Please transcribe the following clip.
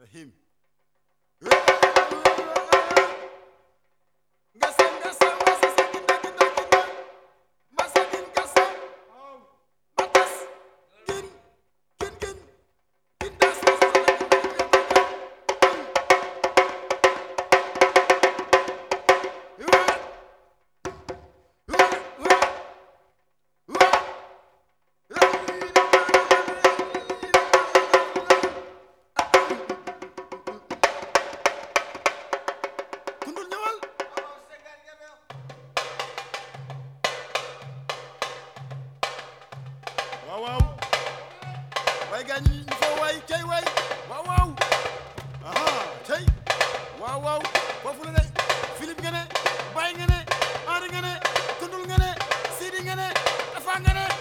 rahim ngasa ngasa ngasa sakinda kinda kinda masakin ngasa batas kin kin kin kindas kundul ñëwal waaw waaw way gaañ ñu fa way cey way waaw waaw aha cey waaw waaw foofu la de Philippe nga ne Baye nga ne Henri nga ne kundul nga ne Sidi nga ne Tafa nga ne